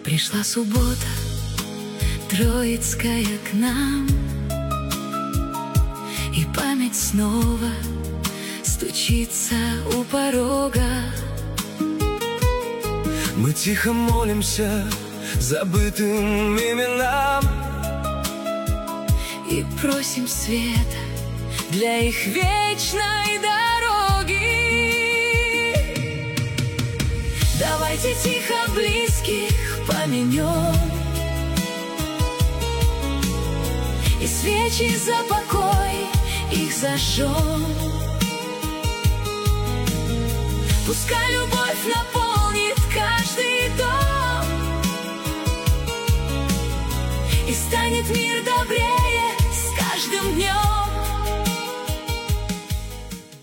Пришла суббота Троицкая к нам, и память снова стучится у порога. Мы тихо молимся забытым именам и просим света для их вечной дороги. Давайте тихо близких помянем и свечи за покой их зажжем. Пускай любовь наполнит каждый дом, и станет мир добрее